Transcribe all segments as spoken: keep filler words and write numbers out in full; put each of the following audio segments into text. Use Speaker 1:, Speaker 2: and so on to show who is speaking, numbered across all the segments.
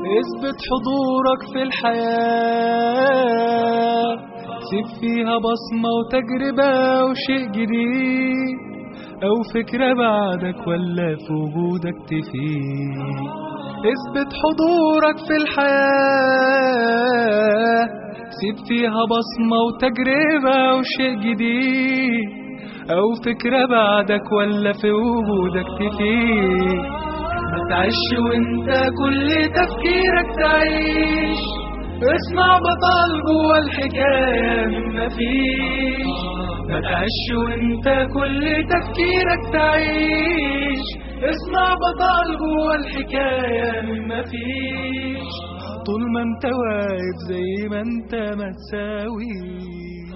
Speaker 1: اثبت حضورك في الحياة، سيب فيها بصمة وتجربة وشيء جديد، أو فكرة بعدك ولا في وجودك تفيد. اثبت حضورك في الحياة، سيب فيها بصمة وتجربة وشيء جديد، أو فكرة بعدك ولا في وجودك تفيد. ما تعيش وانت كل تفكيرك تعيش، اسمع بطل جوا الحكاية من مفيش. ما تعيش وانت كل تفكيرك تعيش، اسمع بطل جوا الحكاية من مفيش. طول ما انت واقف زي ما انت ما تساويش.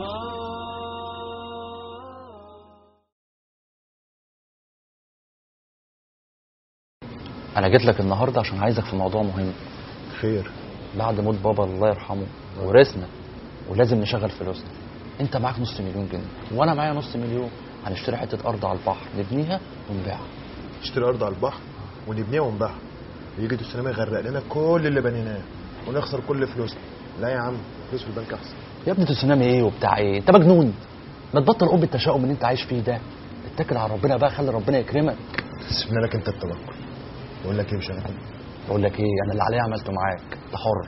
Speaker 2: انا جيت لك النهارده عشان عايزك في موضوع مهم.
Speaker 3: خير؟
Speaker 2: بعد موت بابا الله يرحمه ورثنا ولازم نشغل فلوسنا. انت معاك نص مليون جنيه وانا معايا نص مليون، هنشتري حته ارض على البحر نبنيها ونبيعها.
Speaker 3: نشتري ارض على البحر ونبنيها ونبيعها، ويجي التسونامي يغرق لنا كل اللي بنيناه ونخسر كل فلوسنا؟ لا يا عم، فلوس في البنك احسن.
Speaker 2: يا ابني تسونامي ايه وبتاع ايه؟ انت مجنون. ما تبطل ام التشاؤم اللي انت عايش فيه ده، اتكل على ربنا بقى، خلي ربنا يكرمك.
Speaker 3: سيبنا لك انت التوكل. بقول لك ايه مش انا كده؟
Speaker 2: بقول لك ايه، انا اللي عليا عملته معاك، انت حر.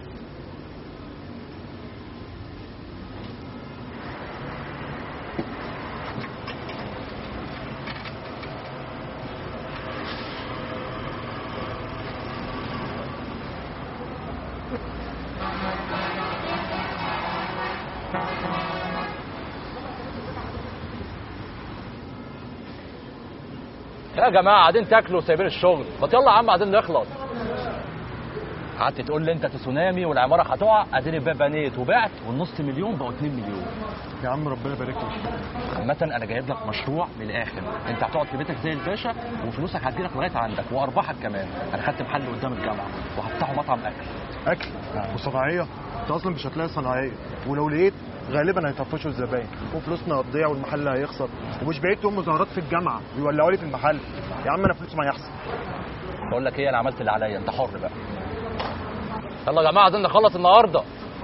Speaker 2: يا جماعه قاعدين تاكلوا وسايبين الشغل، ما يلا يا عم قاعدين نخلص. قعدت تقول لي انت تسونامي والعماره هتقع، اديني بقى بنيت وبعت والنص مليون بقوا اتنين مليون.
Speaker 3: يا عم ربنا يبارك لك.
Speaker 2: عامه انا جايب لك مشروع من الاخر، انت هتقعد في بيتك زي الباشا وفلوسك هتجيلك لغايه عندك وارباحك كمان. انا خدت محل قدام الجامعه وهفتحه مطعم اكل.
Speaker 3: اكل وصناعيه؟ انت اصلا مش هتلاقي صناعيه، ولو لقيت غالبا هيطفشوا الزباين وفلوسنا هتضيع والمحل هيخسر، ومش بعيد تقوم مظاهرات في الجامعه ويولعوا لي في المحل. يا عم انا فلوسي ما يحصل.
Speaker 2: بقول لك ايه، انا عملت اللي عليا، انت حر بقى. يلا يا جماعه عايزين نخلص النهارده.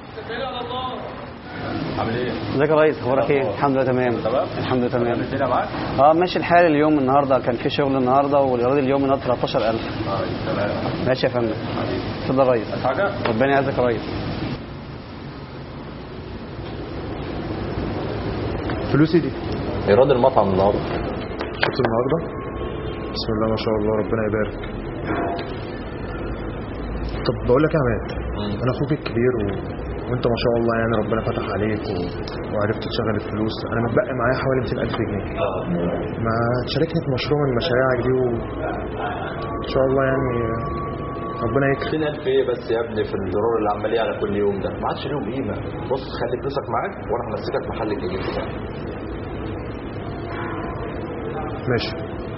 Speaker 2: عامل ايه؟
Speaker 4: ازيك يا ريس؟ اخبارك ايه؟ الحمد لله تمام.
Speaker 2: تمام؟
Speaker 4: الحمد لله تمام.
Speaker 2: الدنيا معاك؟
Speaker 4: اه ماشي الحال. اليوم النهارده كان في شغل النهارده، والايراد اليوم النهارده تلتاشر الف.
Speaker 2: اه تمام.
Speaker 4: ماشي يا فندم. اتفضل يا ريس.
Speaker 2: حاجه؟
Speaker 4: ربنا يعزك يا ريس.
Speaker 3: فلوسي دي
Speaker 2: ايراد المطعم النهارده.
Speaker 3: شفت النهارده؟ بسم الله ما شاء الله، ربنا يبارك. طب بقول لك يا عماد، انا اخوك الكبير و... وانت ما شاء الله يعني ربنا فتح عليك و... وعرفت تشغل الفلوس. انا متبقي معايا حوالي مئتين الف جنيه. ما تشاركني في مشروع من مشاريعك دي و... ان شاء الله يعني ربنا يكرم.
Speaker 5: مئتين الف ايه بس يا ابني في الدولار اللي عمال يعلى كل يوم ده؟ ما عادش ليهم قيمه. بص خلي فلوسك معاك وانا همسكك محل الجديد بتاعك.
Speaker 3: ماشي.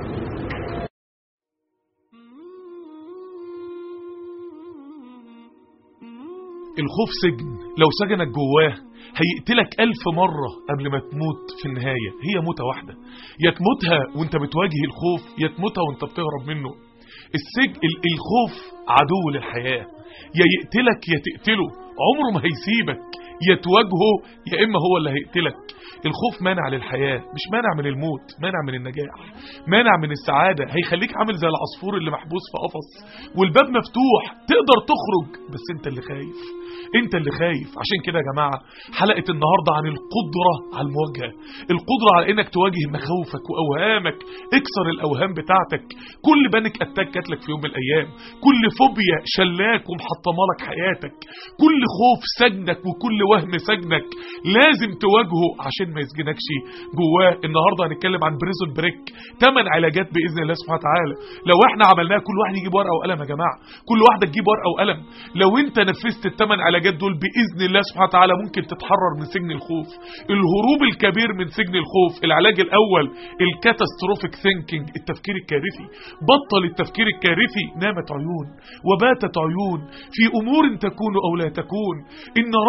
Speaker 6: الخوف سجن، لو سجنك جواه هيقتلك ألف مرة قبل ما تموت. في النهاية هي موتة واحدة، يا تموتها وانت بتواجه الخوف، يا تموتها وانت بتهرب منه. السجن الخوف عدو للحياة، يا يقتلك يا تقتله، عمره ما هيسيبك. يا تواجهه يا إما هو اللي هيقتلك. الخوف مانع للحياة، مش مانع من الموت، مانع من النجاح، مانع من السعادة. هيخليك عامل زي العصفور اللي محبوس في قفص والباب مفتوح، تقدر تخرج بس انت اللي خايف، انت اللي خايف. عشان كده يا جماعة حلقة النهاردة عن القدرة على المواجهة، القدرة على انك تواجه مخاوفك واوهامك. اكسر الاوهام بتاعتك. كل بانك اتاك جاتلك في يوم من الايام، كل فوبيا شلاك ومحطمالك حياتك، كل خوف سجنك وكل وهم سجنك، لازم تواجهه عشان ما يسجنكش جواه. النهارده هنتكلم عن بريزون بريك، ثمان علاجات باذن الله سبحانه وتعالى. لو احنا عملناها كل واحد يجيب ورقه وقلم يا جماعه، كل واحده تجيب ورقه وقلم. لو انت نفذت الثمان علاجات دول باذن الله سبحانه وتعالى ممكن تتحرر من سجن الخوف، الهروب الكبير من سجن الخوف. العلاج الاول الكاتاستروفيك ثينكينج، التفكير الكارثي. بطل التفكير الكارثي. نامت عيون وباتت عيون في امور تكون او لا تكون، ان ربا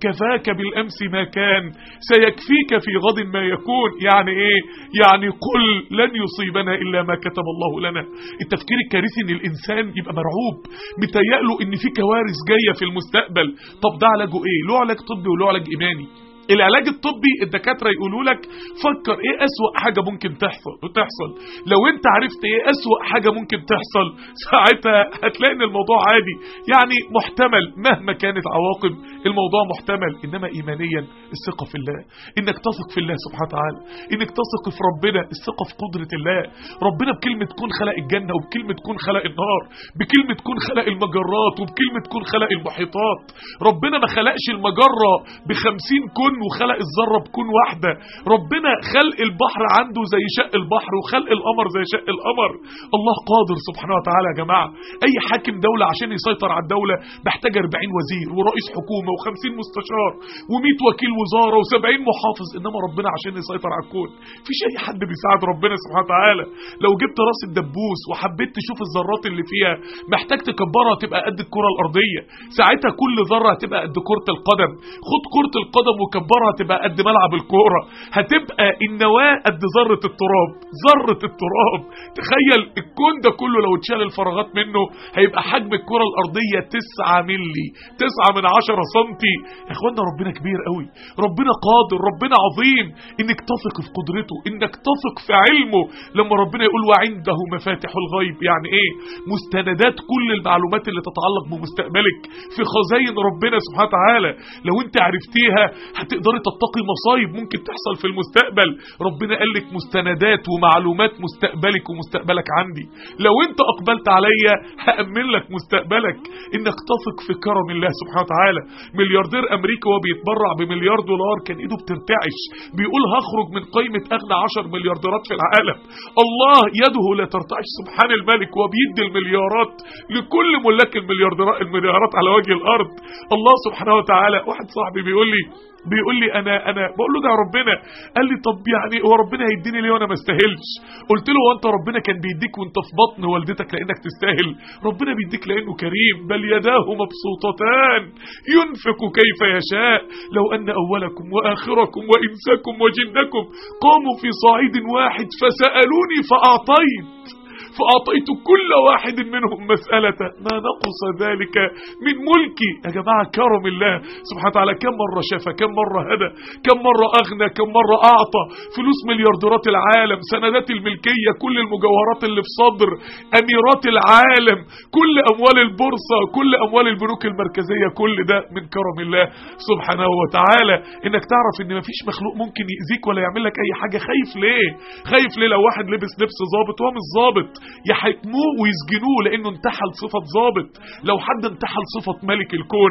Speaker 6: كفاك بالامس ما كان سيكفيك في غد ما يكون. يعني ايه؟ يعني قل لن يصيبنا الا ما كتب الله لنا. التفكير الكارثي ان الانسان يبقى مرعوب متهيأله ان في كوارث جايه في المستقبل. طب ده علاجه ايه؟ له علاج طبي وله علاج ايماني. العلاج الطبي الدكاتره يقولوا لك فكر ايه اسوأ حاجه ممكن تحصل وتحصل. لو انت عرفت ايه اسوأ حاجه ممكن تحصل ساعتها هتلاقي ان الموضوع عادي، يعني محتمل مهما كانت عواقب الموضوع محتمل. انما ايمانيا الثقه في الله، انك تثق في الله سبحانه وتعالى، انك تثق في ربنا، الثقه في قدره الله. ربنا بكلمه تكون خلق الجنه، وبكلمه تكون خلق النار، بكلمه تكون خلق المجرات، وبكلمه تكون خلق المحيطات. ربنا ما خلقش المجره بخمسين كون وخلق الذره بكون واحده. ربنا خلق البحر عنده زي شق البحر، وخلق القمر زي شق القمر. الله قادر سبحانه وتعالى يا جماعه. اي حاكم دوله عشان يسيطر على الدوله محتاج أربعين وزير ورئيس حكومه وخمسين مستشار ومئة وكيل وزاره وسبعين محافظ. انما ربنا عشان يسيطر على الكون مفيش اي حد بيساعد ربنا سبحانه وتعالى. لو جبت راس الدبوس وحبيت تشوف الذرات اللي فيها محتاج تكبرها تبقى قد الكره الارضيه، ساعتها كل ذره هتبقى قد كره القدم. خد كره القدم وكبرها هتبقى قد ملعب الكوره، هتبقى النواه قد ذره التراب. ذره التراب، تخيل الكون ده كله لو اتشال الفراغات منه هيبقى حجم الكره الارضيه تسعة ملي، تسعة من عشرة سنتي. يا اخوانا ربنا كبير قوي، ربنا قادر، ربنا عظيم. انك تثق في قدرته، انك تثق في علمه. لما ربنا يقول وعنده مفاتح الغيب، يعني ايه؟ مستندات كل المعلومات اللي تتعلق بمستقبلك في خزائن ربنا سبحانه وتعالى. لو انت عرفتيها هتقدري تتقي مصايب ممكن تحصل في المستقبل. ربنا قال لك مستندات ومعلومات مستقبلك ومستقبلك عندي. لو انت اقبلت عليا هأمن لك مستقبلك. انك تثق في كرم الله سبحانه وتعالى. ملياردير امريكا وهو بيتبرع بمليار دولار كان ايده بترتعش، بيقول هخرج من قائمة اغنى عشر مليارديرات في العالم. الله يده لا ترتعش سبحان الملك، وبيدي المليارات لكل ملاك المليارديرات المليارات على وجه الارض. الله سبحانه وتعالى. واحد صاحبي بيقول لي بيقول لي انا انا بقول له ده ربنا. قال لي طب يعني هو ربنا هيديني ليه وانا ما استاهلش؟ قلت له هو انت ربنا كان بيديك وانت في بطن والدتك لانك تستاهل؟ ربنا بيديك لانه كريم. بل يداه مبسوطتان ينفق كيف يشاء. لو ان اولكم واخركم وانساكم وجنكم قاموا في صعيد واحد فسالوني فاعطيت فأعطيت كل واحد منهم مسألة ما نقص ذلك من ملكي. يا جماعة كرم الله سبحانه وتعالى. كم مرة شفى، كم مرة هدى، كم مرة أغنى، كم مرة أعطى. فلوس مليارديرات العالم، سندات الملكية، كل المجوهرات اللي في صدر أميرات العالم، كل أموال البورصة، كل أموال البنوك المركزية، كل ده من كرم الله سبحانه وتعالى. إنك تعرف إن مفيش مخلوق ممكن يأذيك ولا يعمل لك أي حاجة. خايف ليه؟ خايف ليه لو واحد لبس لبس ظابط وهو مش ظابط؟ يحكموه ويسجنوه لانه انتحل صفة ضابط. لو حد انتحل صفة ملك الكون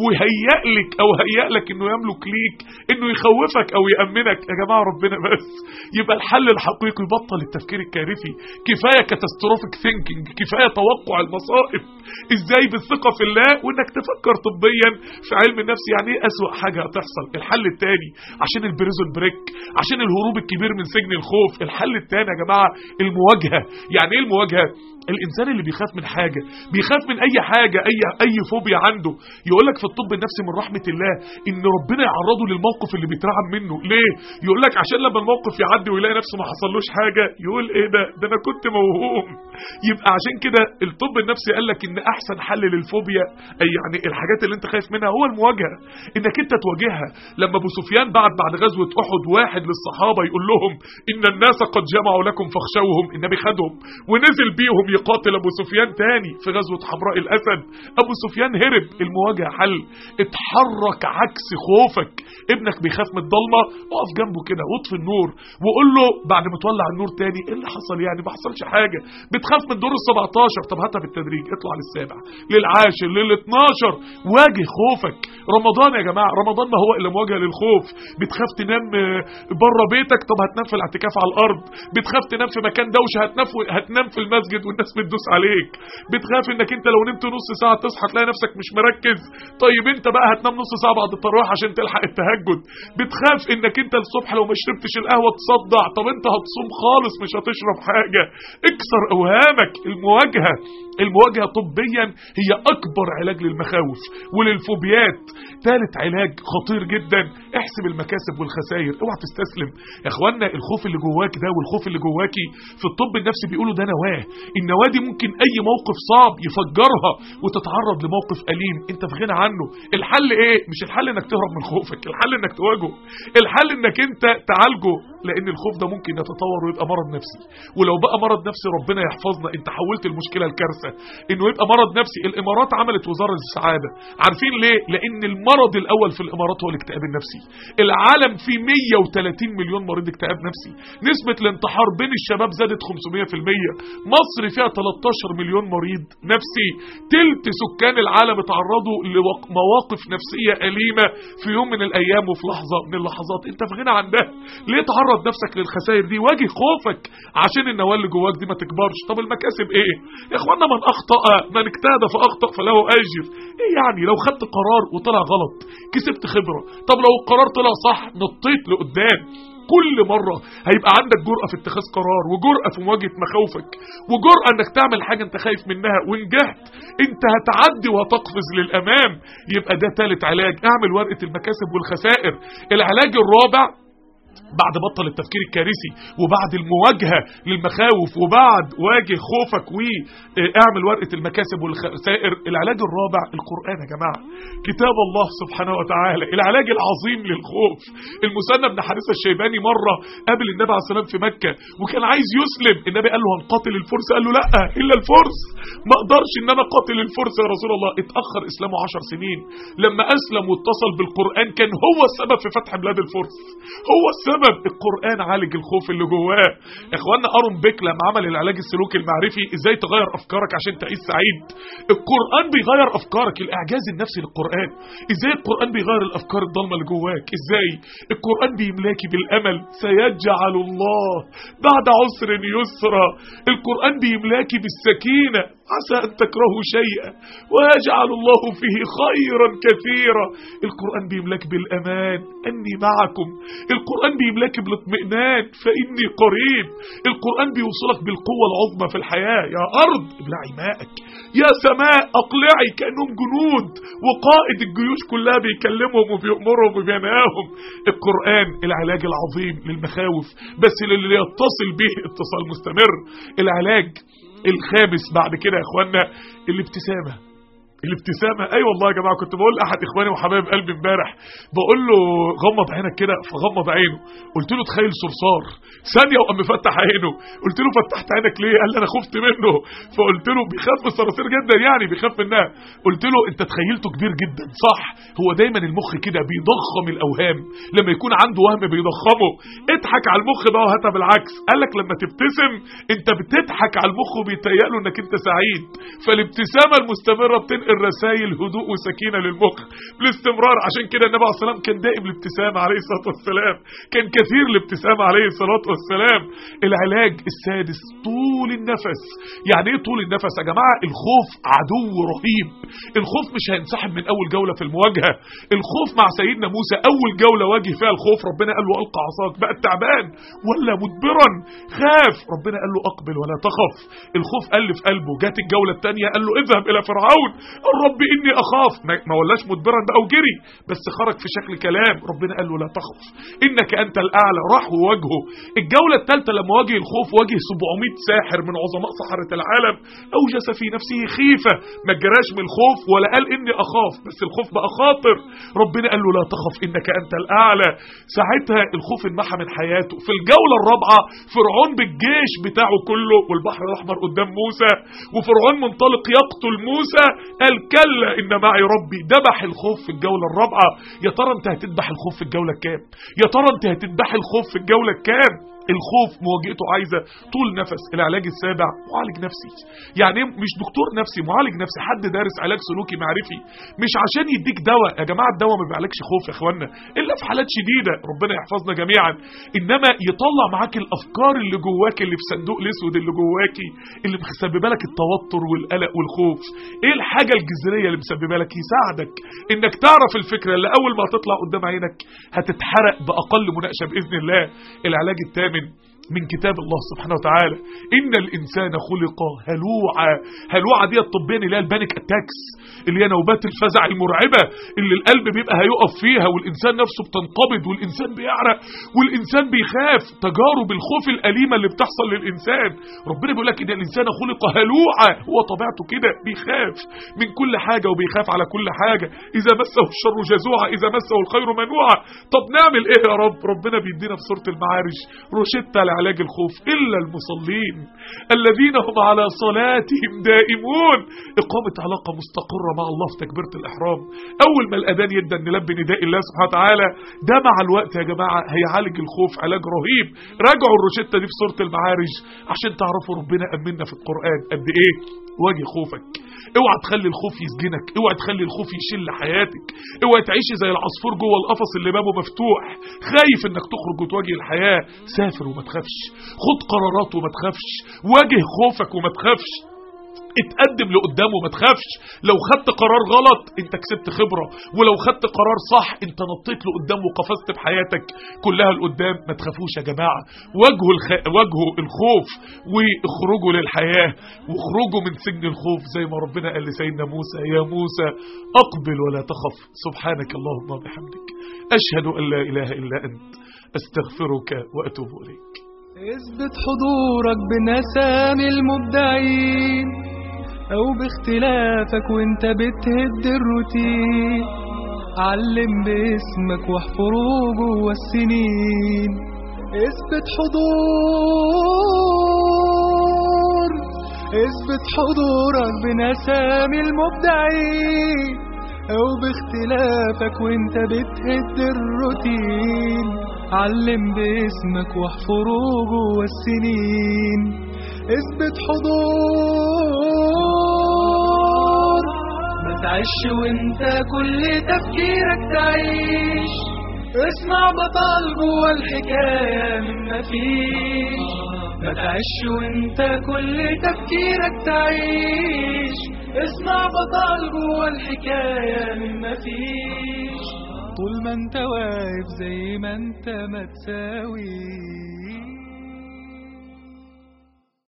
Speaker 6: وهيألك او هيألك انه يملك ليك انه يخوفك او يأمنك، يا جماعة ربنا بس. يبقى الحل الحقيقي بطل التفكير الكارثي. كفاية كاتاستروفيك ثينكينج، كفاية توقع المصائب. ازاي؟ بالثقة في الله، وانك تفكر طبيا في علم النفس يعني ايه اسوأ حاجة هتحصل. الحل الثاني عشان البريزون بريك، عشان الهروب الكبير من سجن الخوف، الحل الثاني يا جماعة المواجهة. يعني ايه المواجهة؟ الانسان اللي بيخاف من حاجة، بيخاف من اي حاجة، اي اي فوبيا عنده، يقولك في الطب النفسي من رحمة الله ان ربنا يعرضه للموقف اللي بيترعب منه. ليه؟ يقولك عشان لما الموقف يعدي ويلاقي نفسه ما حصلوش حاجة يقول ايه ده ده انا كنت موهوم. يبقى عشان كده الطب النفسي قالك ان احسن حل للفوبيا، اي يعني الحاجات اللي انت خايف منها، هو المواجهة. انك انت تواجهها. لما ابو سفيان بعد بعد غزوة احد واحد للصحابة يقول لهم ان الناس قد جمعوا لكم فاخشوهم، النبي خدهم ونزل بيهم يقاتل ابو سفيان تاني في غزوة حمراء الاسد. ابو سفيان هرب. المواجهة حل. اتحرك عكس خوفك. ابنك بيخاف من الضلمة، اقف جنبه كده واطفي النور وقول له بعد ما تولع النور تاني ايه اللي حصل؟ يعني ما حصلش حاجة. بتخاف من الدور السبعتاشر، طب هاتها بالتدريج، اطلع للسابع للعاشر للاتناشر، واجه خوفك. رمضان يا جماعة، رمضان ما هو الا مواجهة للخوف. بتخاف تنام بره بيتك، طب هتنام في الاعتكاف على الارض. بتخاف تنام في مكان دوشة، هتنام هتنام في المسجد والناس الناس بتدوس عليك، بتخاف انك انت لو نمت نص ساعه تصحى تلاقي نفسك مش مركز، طيب انت بقى هتنام نص ساعه بعد التراويح عشان تلحق التهجد، بتخاف انك انت الصبح لو ما شربتش القهوه تصدع، طب انت هتصوم خالص مش هتشرب حاجه. اكسر اوهامك. المواجهه المواجهه طبيا هي اكبر علاج للمخاوف وللفوبيات. ثالث علاج خطير جدا، احسب المكاسب والخسائر، اوعى تستسلم يا اخوانا. الخوف اللي جواك ده والخوف اللي جواكي في الطب النفسي بيقولوا ده نواه، النواه دي ممكن اي موقف صعب يفجرها وتتعرض لموقف اليم انت في غنى عنه. الحل ايه؟ مش الحل انك تهرب من خوفك، الحل انك تواجهه، الحل انك انت تعالجه، لان الخوف ده ممكن يتطور ويبقى مرض نفسي، ولو بقى مرض نفسي ربنا يحفظنا، انت حولت المشكله لكارثه انه يبقى مرض نفسي. الامارات عملت وزاره السعاده، عارفين ليه؟ لان المرض الاول في الامارات هو الاكتئاب النفسي. العالم فيه مية وتلاتين مليون مريض اكتئاب نفسي، نسبه الانتحار بين الشباب زادت خمسمية في المية، مصر فيها تلتاشر مليون مريض نفسي، تلت سكان العالم اتعرضوا لمواقف نفسيه اليمه في يوم من الايام وفي لحظه من اللحظات. انت في غنى عن ده، ليه تعرض نفسك للخسائر دي؟ واجه خوفك عشان النواه اللي جواك دي ما تكبرش. طب المكاسب ايه يا اخوانا؟ من اخطأ من اجتهد فاخطأ فله اجر. ايه يعني لو خدت قرار وطلع غلط كسبت خبره، طب لو القرار طلع صح نطيت لقدام. كل مرة هيبقى عندك جرأة في اتخاذ قرار، وجرأة في مواجهة مخاوفك، وجرأة انك تعمل حاجة انت خايف منها، ونجحت انت هتعدي وهتقفز للامام. يبقى ده ثالث علاج، اعمل ورقة المكاسب والخسائر. العلاج الرابع بعد بطل التفكير الكارثي وبعد المواجهة للمخاوف وبعد واجه خوفك واعمل ورقة المكاسب والخسائر، العلاج الرابع القرآن يا جماعة، كتاب الله سبحانه وتعالى، العلاج العظيم للخوف. المثنى بن حارثة الشيباني مرة قابل النبي عليه السلام في مكة وكان عايز يسلم، النبي قال له هنقاتل الفرس، قال له لا إلا الفرس، ما اقدرش ان انا قاتل الفرس يا رسول الله. اتأخر اسلامه عشر سنين، لما اسلم واتصل بالقرآن كان هو السبب في فتح بلاد الفرس، هو السبب. القرآن عالج الخوف اللي جواه. يا اخوانا ارون بيك لما عمل العلاج السلوكي المعرفي ازاي تغير افكارك عشان تعيش سعيد، القرآن بيغير افكارك، الاعجاز النفسي للقرآن، ازاي القرآن بيغير الافكار الضالمه اللي جواك، ازاي القرآن بيملاكي بالامل، سيجعل الله بعد عسر يسرا، القرآن بيملاكي بالسكينة، عسى ان تكرهوا شيئا ويجعل الله فيه خيرا كثيرا، القرآن بيملاك بالامان اني معكم، القرآن بيملاك بالاطمئنان فاني قريب، القرآن بيوصلك بالقوة العظمى في الحياة. يا ارض ابلعي ماءك، يا سماء اقلعي، كأنهم جنود وقائد الجيوش كلها بيكلمهم وبيأمرهم وبينهاهم. القرآن العلاج العظيم للمخاوف بس للي يتصل به اتصال مستمر. العلاج الخامس بعد كده يا اخوانا الابتسامة. الابتسامة اي أيوة والله يا جماعة، كنت بقول احد اخواني وحبايب قلبي امبارح بقول له غمض عينك كده، فغمض عينه، قلت له تخيل صرصار، ثانية وقام مفتح عينه، قلت له فتحت عينك ليه؟ قال لي انا خفت منه، فقلت له بيخاف من الصراصير جدا يعني بيخاف منها، قلت له انت تخيلته كبير جدا صح، هو دايما المخ كده بيضخم الاوهام، لما يكون عنده وهم بيضخمه، اضحك على المخ بقى وهاتها بالعكس، قال لك لما تبتسم انت بتضحك على المخ وبيتهيأله انك انت سعيد، فالابتسامة المستمرة بتنقل رسائل هدوء وسكينة للمخ بالاستمرار. عشان كده النبي عليه الصلاة والسلام كان دائم الابتسامة عليه الصلاة والسلام، كان كثير الابتسامة عليه الصلاة والسلام. العلاج السادس طول النفس. يعني ايه طول النفس يا جماعة؟ الخوف عدو رهيب، الخوف مش هينسحب من اول جولة في المواجهة. الخوف مع سيدنا موسى اول جولة واجه فيها الخوف، ربنا قال له القى عصاك، بقى تعبان ولا مدبرا، خاف، ربنا قال له اقبل ولا تخف، الخوف قل في قلبه. جات الجولة الثانية قال له اذهب الى فرعون الرب اني اخاف، ما ولاش مدبرا بقى وجري، بس خرج في شكل كلام، ربنا قال له لا تخف انك انت الاعلى، راح وواجهه. الجولة الثالثة لما واجه الخوف واجه سبعمية ساحر من عظماء سحرة العالم، اوجس في نفسه خيفة، ما جراش من الخوف ولا قال اني اخاف، بس الخوف بقى خاطر، ربنا قال له لا تخف انك انت الاعلى. ساعتها الخوف انمحى من حياته. في الجولة الرابعة فرعون بالجيش بتاعه كله والبحر الاحمر قدام موسى، وفرعون منطلق يقتل موسى، قال كلا ان معي ربي، ذبح الخوف في الجولة الرابعة. يا ترى انت هتذبح الخوف في الجولة الكام؟ يا ترى انت هتذبح الخوف في الجولة الكام؟ الخوف مواجهته عايزه طول نفس. العلاج السابع معالج نفسي. يعني مش دكتور نفسي، معالج نفسي، حد دارس علاج سلوكي معرفي، مش عشان يديك دواء. يا جماعه الدواء ما بيعالجش خوف يا اخوانا الا في حالات شديده، ربنا يحفظنا جميعا. انما يطلع معاك الافكار اللي جواك، اللي في صندوق الاسود اللي جواكي، اللي مسببه لك التوتر والقلق والخوف. ايه الحاجه الجذريه اللي مسببه لك؟ يساعدك انك تعرف الفكره اللي اول ما هتطلع قدام عينك هتتحرق باقل مناقشه باذن الله. العلاج الثامن من كتاب الله سبحانه وتعالى، إن الإنسان خلق هلوعا. هلوعا دي الطبية اللي هي البانيك أتاكس، اللي هي نوبات الفزع المرعبة اللي القلب بيبقى هيقف فيها والإنسان نفسه بتنقبض والإنسان بيعرق والإنسان بيخاف. تجارب الخوف الأليمة اللي بتحصل للإنسان. ربنا بيقول لك إن الإنسان خلق هلوعا، هو طبيعته كده بيخاف من كل حاجة وبيخاف على كل حاجة. إذا مسه الشر جزوعا إذا مسه الخير منوعا. طب نعمل إيه يا رب؟ ربنا بيدينا في سورة المعارج روشتة علاج الخوف. إلا المصلين الذين هم على صلاتهم دائمون. إقامة علاقة مستقرة مع الله في تكبيرة الإحرام. أول ما الأذان يبدأ نلبي نداء الله سبحانه وتعالى، ده مع الوقت يا جماعة هيعالج الخوف علاج رهيب. راجعوا الروشتة دي في سورة المعارج عشان تعرفوا ربنا أمنا في القرآن قد إيه. واجه خوفك، اوعى تخلي الخوف يسجنك، اوعى تخلي الخوف يشل حياتك، اوعى تعيشي زي العصفور جوه القفص اللي بابه مفتوح خايف انك تخرج وتواجه الحياة. سافر وما تخافش، خد قرارات وما تخافش، واجه خوفك وما تخافش، اتقدم لقدام وما تخافش. لو خدت قرار غلط انت كسبت خبرة، ولو خدت قرار صح انت نطيت لقدام وقفزت بحياتك كلها لقدام. ما تخافوش يا جماعة، واجهوا الخ... واجهوا الخوف واخرجوا للحياة، واخرجوا من سجن الخوف زي ما ربنا قال لسيدنا موسى: يا موسى أقبل ولا تخف سبحانك اللهم وبحمدك أشهد أن لا إله إلا أنت أستغفرك وأتوب إليك.
Speaker 1: اثبت حضورك بنسامي المبدعين او باختلافك وانت بتهد الروتين. علم باسمك واحفره جوه السنين. اثبت حضور اثبت حضورك بنسامي المبدعين او باختلافك وانت بتهد الروتين. علم باسمك واحفره جوه السنين. اثبت حضور ما تعيش وانت كل تفكيرك تعيش. اسمع بطل جوه الحكاية من مفيش. ما تعيش وانت كل تفكيرك تعيش. اسمع بطل جوه الحكاية من مفيش. طول ما انت واقف زي ما انت ما تساوي.